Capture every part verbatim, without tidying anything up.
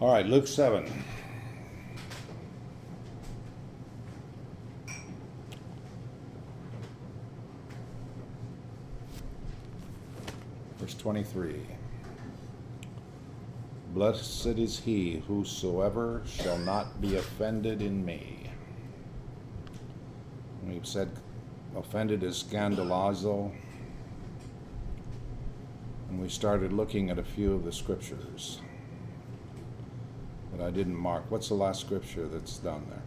All right, Luke seven. Verse twenty-three. Blessed is he whosoever shall not be offended in me. We've said offended is scandalizo. And we started looking at a few of the scriptures that I didn't mark. What's the last scripture that's down there?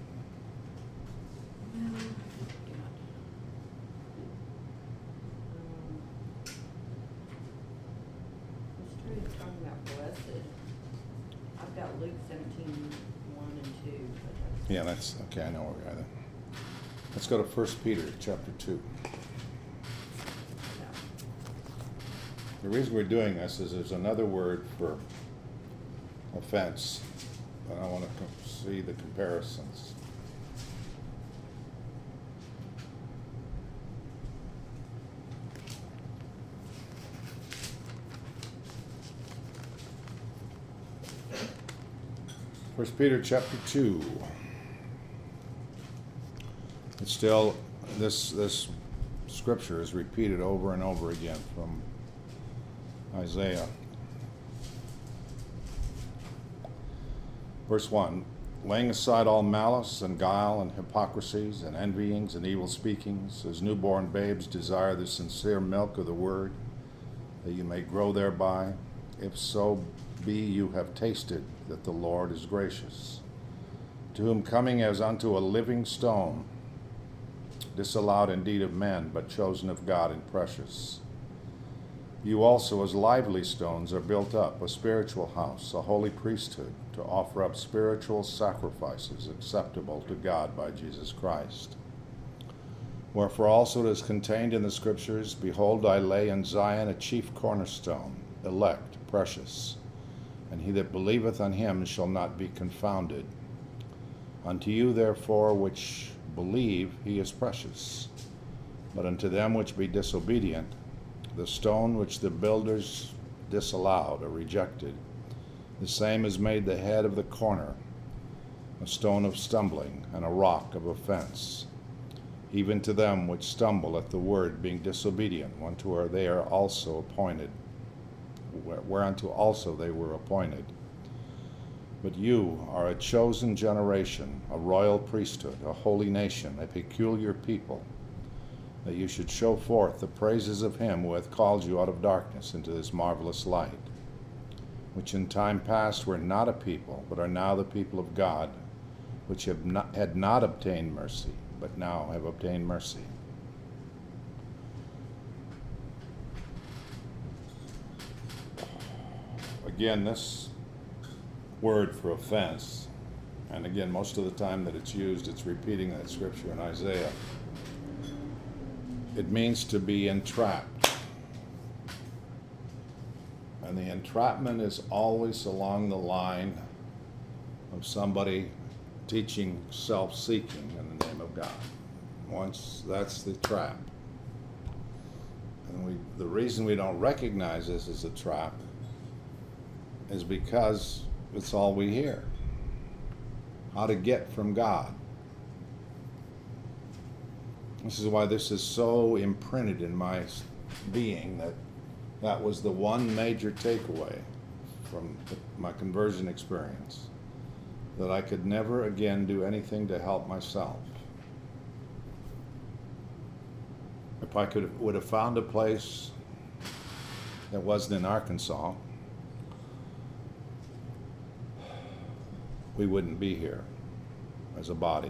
Yeah, that's okay. I know where we are then. Let's go to First Peter chapter two. The reason we're doing this is there's another word for offense, but I want to see the comparisons. First Peter chapter two. It's still, this this scripture is repeated over and over again from Isaiah. Verse one, laying aside all malice and guile and hypocrisies and envyings and evil speakings, as newborn babes desire the sincere milk of the word, that you may grow thereby, if so be you have tasted that the Lord is gracious, to whom coming as unto a living stone, disallowed indeed of men, but chosen of God and precious. You also as lively stones are built up, a spiritual house, a holy priesthood, to offer up spiritual sacrifices acceptable to God by Jesus Christ. Wherefore also it is contained in the Scriptures, behold, I lay in Zion a chief cornerstone, elect, precious, and he that believeth on him shall not be confounded. Unto you therefore which believe he is precious, but unto them which be disobedient, the stone which the builders disallowed or rejected, the same is made the head of the corner, a stone of stumbling and a rock of offense, even to them which stumble at the word, being disobedient, unto where they are also appointed, whereunto also they were appointed. But you are a chosen generation, a royal priesthood, a holy nation, a peculiar people, that you should show forth the praises of him who hath called you out of darkness into this marvelous light, which in time past were not a people, but are now the people of God, which have not, had not obtained mercy, but now have obtained mercy. Again, this word for offense, and again, most of the time that it's used, it's repeating that scripture in Isaiah. It means to be entrapped. And the entrapment is always along the line of somebody teaching self-seeking in the name of God. Once that's the trap. And we, the reason we don't recognize this as a trap is because it's all we hear. How to get from God. This is why this is so imprinted in my being, that that was the one major takeaway from my conversion experience, that I could never again do anything to help myself. If I could would have found a place that wasn't in Arkansas, we wouldn't be here as a body.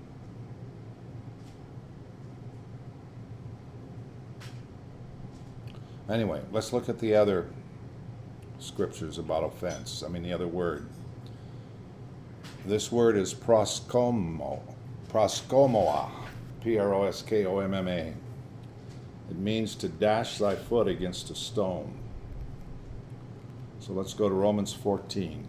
Anyway, let's look at the other scriptures about offense. I mean, the other word. This word is proskomo, proskomoa, P R O S K O M M A. It means to dash thy foot against a stone. So let's go to Romans fourteen.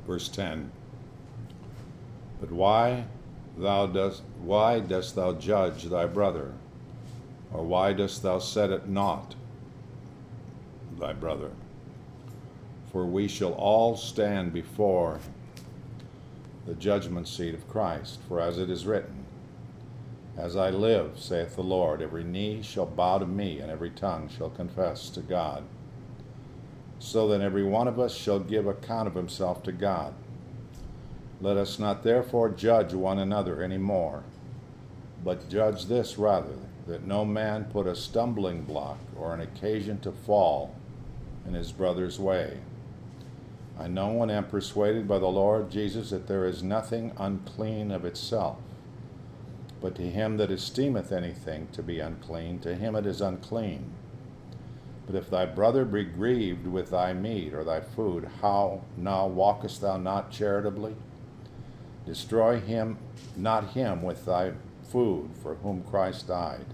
Verse ten. But why thou dost why dost thou judge thy brother? Or why dost thou set at naught thy brother? For we shall all stand before the judgment seat of Christ. For as it is written, As I live, saith the Lord, every knee shall bow to me, and every tongue shall confess to God. So then every one of us shall give account of himself to God. Let us not therefore judge one another any more, but judge this rather, that no man put a stumbling block or an occasion to fall in his brother's way. I know and am persuaded by the Lord Jesus that there is nothing unclean of itself, but to him that esteemeth anything to be unclean, to him it is unclean. But if thy brother be grieved with thy meat or thy food, how now walkest thou not charitably? Destroy him, not him with thy food, for whom Christ died.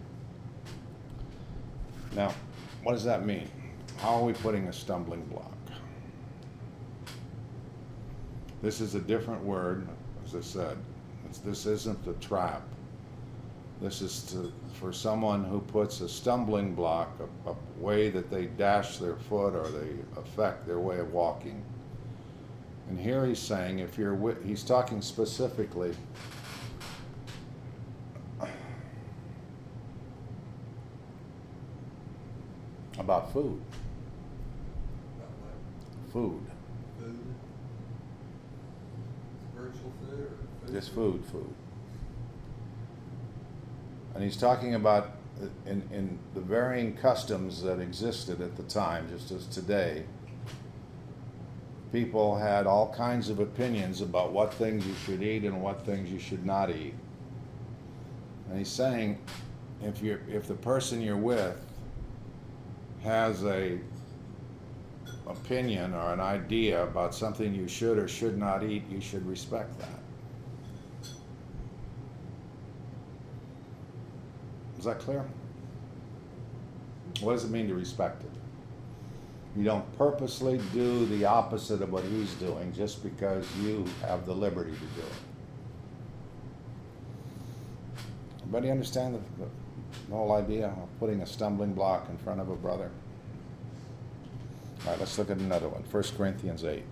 Now, what does that mean? How are we putting a stumbling block? This is a different word, as I said. It's, this isn't a trap. This is to, for someone who puts a stumbling block, a, a way that they dash their foot or they affect their way of walking. And here he's saying, if you're with, he's talking specifically about food. About what? Food. Food? Spiritual food or food? Just food, food. And he's talking about in, in the varying customs that existed at the time, just as today. People had all kinds of opinions about what things you should eat and what things you should not eat. And he's saying, if you're, if the person you're with has a opinion or an idea about something you should or should not eat, you should respect that. Is that clear? What does it mean to respect it? You don't purposely do the opposite of what he's doing just because you have the liberty to do it. Everybody understand the, the whole idea of putting a stumbling block in front of a brother? All right, let's look at another one. First Corinthians eight.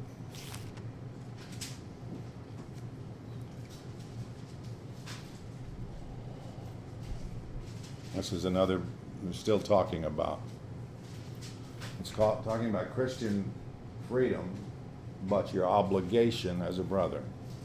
This is another, we're still talking about. It's called, talking about Christian freedom, but your obligation as a brother.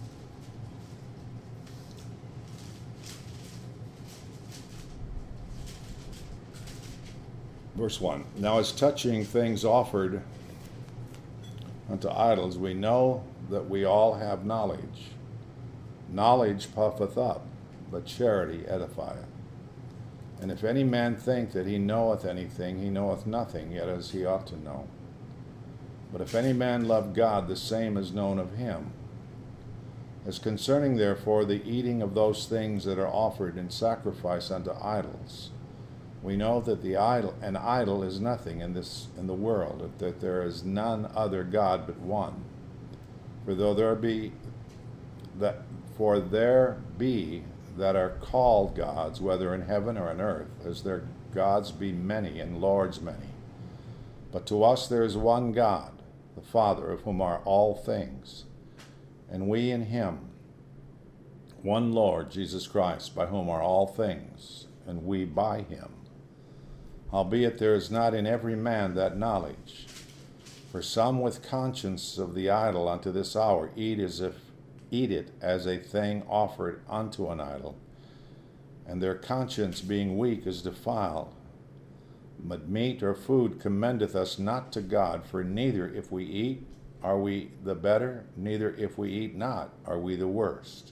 Verse one. Now as touching things offered unto idols, we know that we all have knowledge. Knowledge puffeth up, but charity edifieth. And if any man think that he knoweth anything, he knoweth nothing, yet as he ought to know. But if any man love God, the same is known of him. As concerning therefore the eating of those things that are offered in sacrifice unto idols, we know that the idol, an idol is nothing in this in the world, that there is none other God but one. For though there be that for there be that are called gods, whether in heaven or on earth, as their gods be many and lords many. But to us there is one God, the Father, of whom are all things, and we in him, one Lord, Jesus Christ, by whom are all things, and we by him. Howbeit there is not in every man that knowledge. For some with conscience of the idol unto this hour eat as if eat it as a thing offered unto an idol, and their conscience being weak is defiled. But meat or food commendeth us not to God, for neither if we eat are we the better, neither if we eat not are we the worst.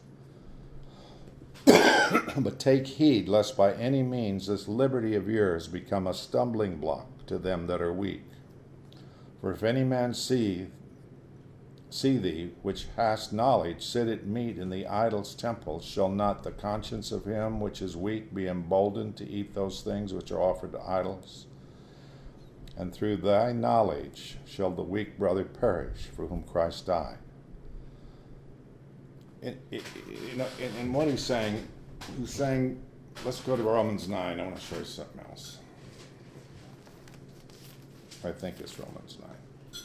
But take heed, lest by any means this liberty of yours become a stumbling block to them that are weak. For if any man see See thee, which hast knowledge, sit at meat in the idol's temple, shall not the conscience of him which is weak be emboldened to eat those things which are offered to idols? And through thy knowledge shall the weak brother perish, for whom Christ died. in, in, you know, in, in what he's saying, he's saying, let's go to Romans nine. I want to show you something else. I think it's Romans nine.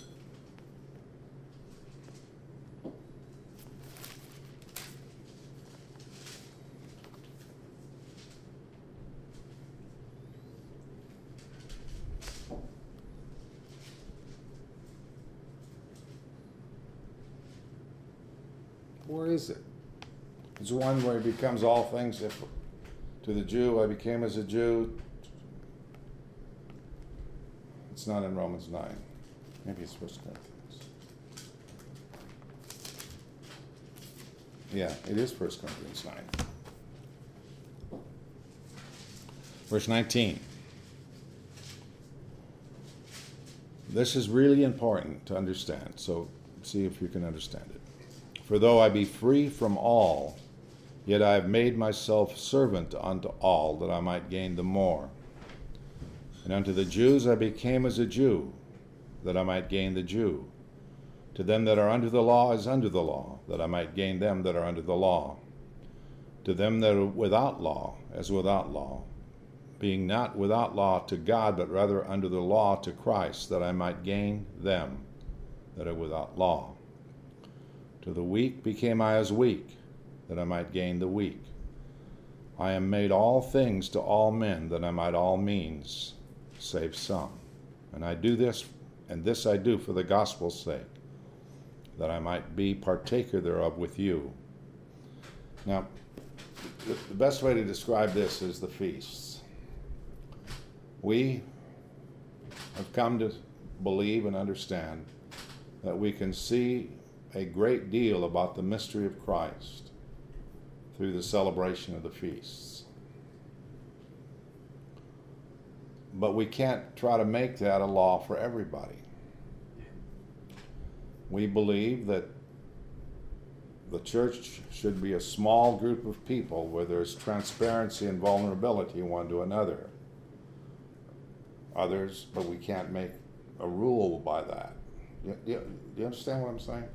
Where is it? It's the one where he becomes all things. If to the Jew I became as a Jew. It's not in Romans nine. Maybe it's First Corinthians. Yeah, it is First Corinthians nine. Verse nineteen. This is really important to understand, so see if you can understand it. For though I be free from all, yet I have made myself servant unto all, that I might gain the more. And unto the Jews I became as a Jew, that I might gain the Jew. To them that are under the law as under the law, that I might gain them that are under the law. To them that are without law as without law, being not without law to God, but rather under the law to Christ, that I might gain them that are without law. To the weak became I as weak, that I might gain the weak. I am made all things to all men, that I might all means save some. And I do this, and this I do for the gospel's sake, that I might be partaker thereof with you. Now, the best way to describe this is the feasts. We have come to believe and understand that we can see a great deal about the mystery of Christ through the celebration of the feasts. But we can't try to make that a law for everybody. We believe that the church should be a small group of people where there's transparency and vulnerability one to another. Others, but we can't make a rule by that. Do you, do you understand what I'm saying?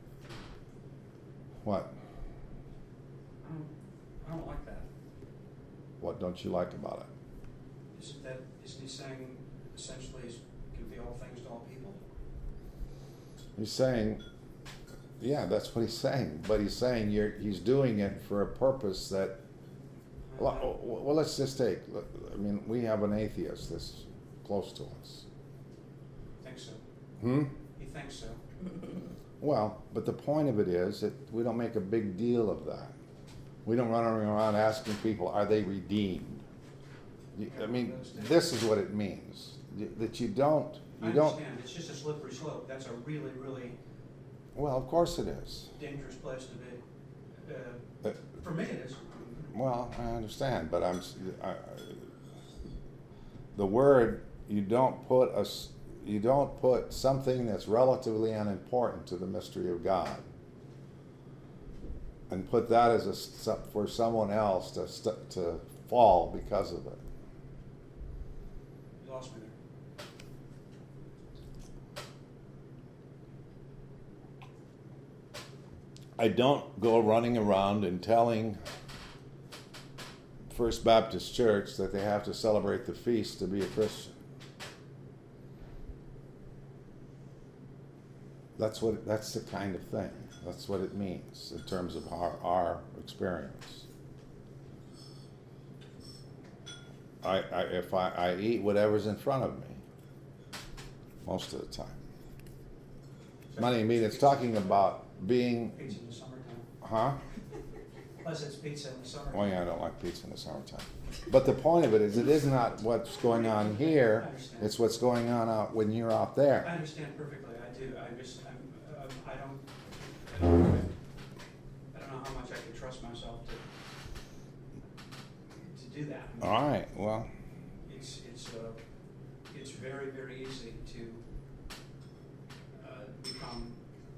What? I don't, I don't like that. What don't you like about it? Isn't that, isn't he saying essentially he can be all things to all people? He's saying, yeah, that's what he's saying. But he's saying you're, he's doing it for a purpose that, well, well, let's just take, I mean, we have an atheist that's close to us. Think so. Hmm? He thinks so. Well, but the point of it is that we don't make a big deal of that. We don't run around asking people, are they redeemed? You- I mean, this is what it means. y- That you don't, I you don't, understand, it's just a slippery slope. That's a really, really well, of course it is. dangerous place to be. Uh, Uh, for me it is. Well, I understand, but I'm, s- I- I- the word, you don't put a, s- you don't put something that's relatively unimportant to the mystery of God and put that as a, s- for someone else to, st- to fall because of it. You lost me there. I don't go running around and telling First Baptist Church that they have to celebrate the feast to be a Christian. That's what, that's the kind of thing. That's what it means in terms of our, our experience. I, I, if I, I eat whatever's in front of me, most of the time. Money, I mean, it's talking about being, Pizza in the summertime. huh? Unless it's pizza in the summertime. Well, yeah, I don't like pizza in the summertime. But the point of it is, it is not what's going on here, it's what's going on out when you're out I there. understand perfectly. I do. I just, I'm, um, I don't, I don't, I don't know how much I can trust myself to, to do that. I mean, All right, well, It's, it's, uh, it's very, very easy to, uh, become,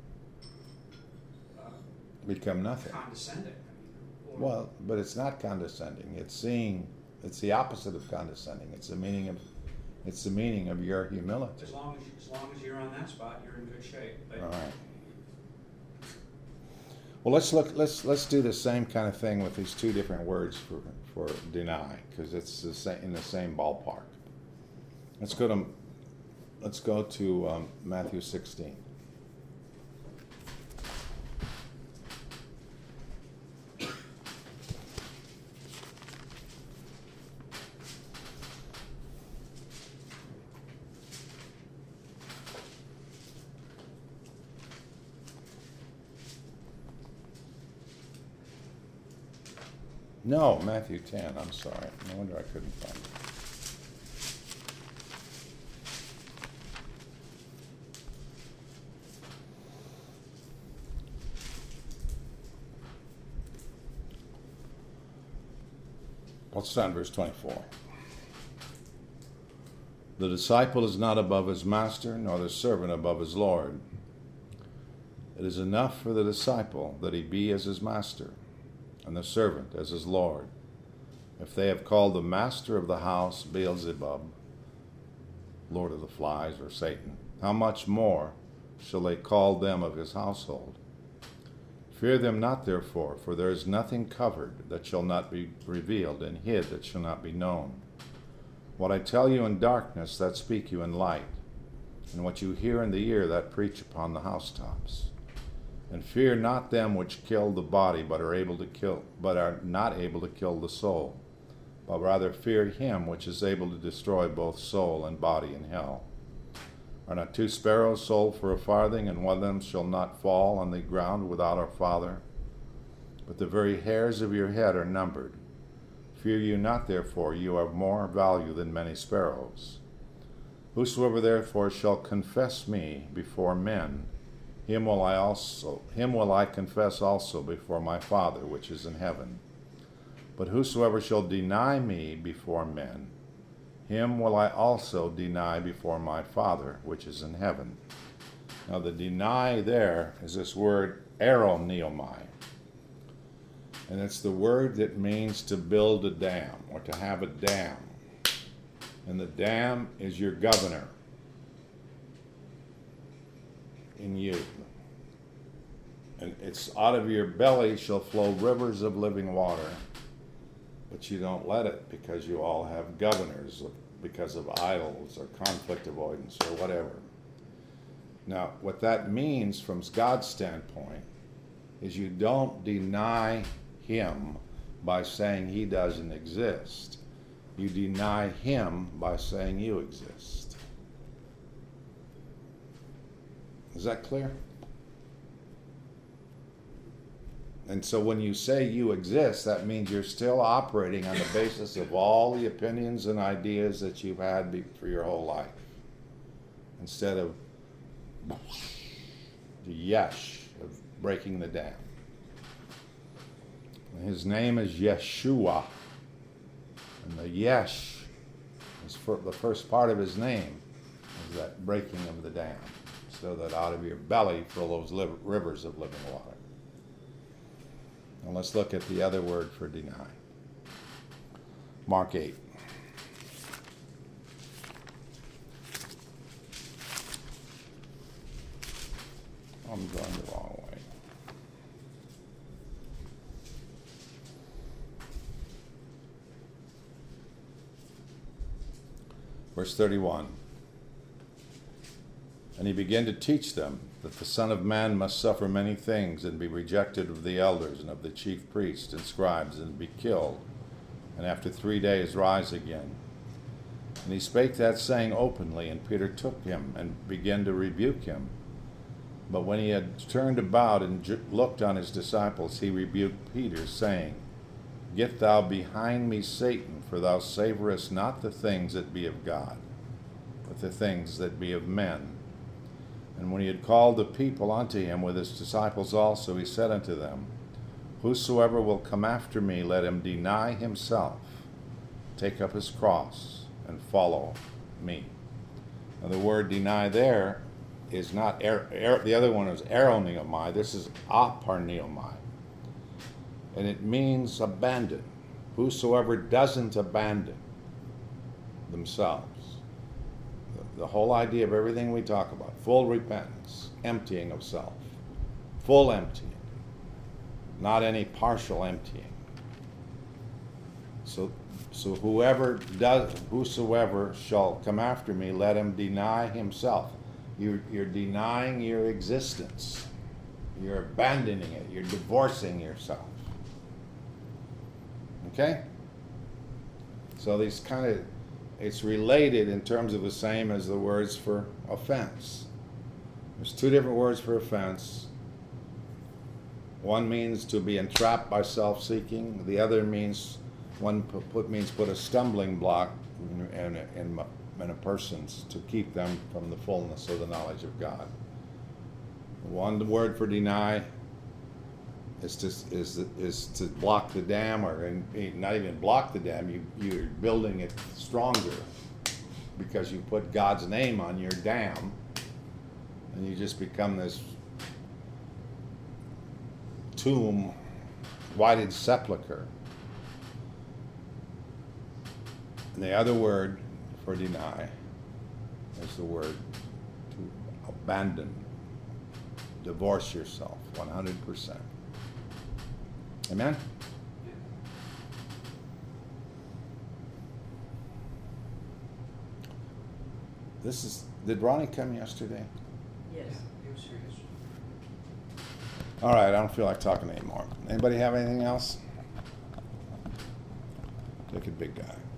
uh, become nothing. condescending. I mean, or- Well, but it's not condescending. It's seeing, it's the opposite of condescending. It's the meaning of, it's the meaning of your humility. As long as, as long as you're on that spot, you're in good shape. But All right. Well, let's look. Let's let's do the same kind of thing with these two different words for for deny, because it's the same in the same ballpark. Let's go to let's go to um, Matthew sixteen. No, Matthew ten, I'm sorry. No wonder I couldn't find it. Let's start in verse twenty-four. The disciple is not above his master, nor the servant above his Lord. It is enough for the disciple that he be as his master, and the servant as his Lord. If they have called the master of the house Beelzebub, Lord of the flies, or Satan, how much more shall they call them of his household? Fear them not, therefore, for there is nothing covered that shall not be revealed, and hid that shall not be known. What I tell you in darkness, that speak you in light, and what you hear in the ear, that preach upon the housetops. And fear not them which kill the body, but are able to kill, but are not able to kill the soul, but rather fear him which is able to destroy both soul and body in hell. Are not two sparrows sold for a farthing, and one of them shall not fall on the ground without our Father? But the very hairs of your head are numbered. Fear you not, therefore, you are of more value than many sparrows. Whosoever therefore shall confess me before men, him will I also him will I confess also before my Father which is in heaven. But whosoever shall deny me before men, him will I also deny before my Father which is in heaven. Now the deny there is this word aeroneomai. And it's the word that means to build a dam, or to have a dam. And the dam is your governor in you. And it's out of your belly shall flow rivers of living water. But you don't let it, because you all have governors because of idols or conflict avoidance or whatever. Now, what that means from God's standpoint is you don't deny him by saying he doesn't exist. You deny him by saying you exist. Is that clear? And so when you say you exist, that means you're still operating on the basis of all the opinions and ideas that you've had be- for your whole life, instead of the yesh of breaking the dam. His name is Yeshua, and the yesh is for the first part of his name is that breaking of the dam, so that out of your belly flow those liv- rivers of living water. And let's look at the other word for deny. Mark eight. I'm going the wrong way. Verse thirty-one. And he began to teach them that the Son of Man must suffer many things, and be rejected of the elders and of the chief priests and scribes, and be killed, and after three days rise again. And he spake that saying openly, and Peter took him and began to rebuke him. But when he had turned about and ju- looked on his disciples, he rebuked Peter, saying, Get thou behind me, Satan, for thou savorest not the things that be of God, but the things that be of men. And when he had called the people unto him with his disciples also, he said unto them, Whosoever will come after me, let him deny himself, take up his cross, and follow me. Now the word deny there is not, er, er, the other one is aeroneomai, this is aparneomai. And it means abandon. Whosoever doesn't abandon themselves. The, the whole idea of everything we talk about, full repentance, emptying of self, full emptying. not any partial emptying. So, so whoever does, whosoever shall come after me, let him deny himself. You're, you're denying your existence. You're abandoning it. You're divorcing yourself. Okay? So these kind of, it's related in terms of the same as the words for offense. There's two different words for offense. One means to be entrapped by self-seeking. The other means, one put, means put a stumbling block in, in, in, in a person's to keep them from the fullness of the knowledge of God. One word for deny is to, is, is to block the dam, or in, not even block the dam, you, you're building it stronger because you put God's name on your dam, and you just become this tomb, whited sepulcher. And the other word for deny is the word to abandon, divorce yourself one hundred percent. Amen? This is, did Ronnie come yesterday? Yes. He was here yesterday. All right, I don't feel like talking anymore. Anybody have anything else? Look at big guy.